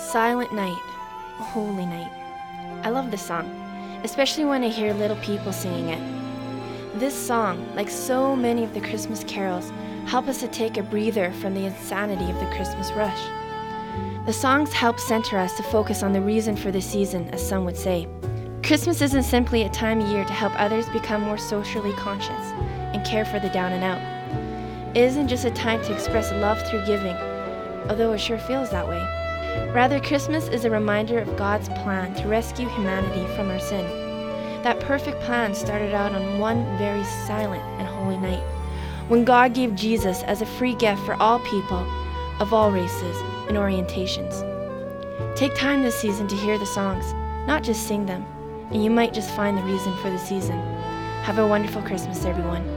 Silent Night, Holy Night. I love this song, especially when I hear little people singing it. This song, like so many of the Christmas carols, help us to take a breather from the insanity of the Christmas rush. The songs help center us to focus on the reason for the season, as some would say. Christmas isn't simply a time of year to help others become more socially conscious and care for the down and out. It isn't just a time to express love through giving, although it sure feels that way. Rather, Christmas is a reminder of God's plan to rescue humanity from our sin. That perfect plan started out on one very silent and holy night, when God gave Jesus as a free gift for all people of all races and orientations. Take time this season to hear the songs, not just sing them, and you might just find the reason for the season. Have a wonderful Christmas, everyone.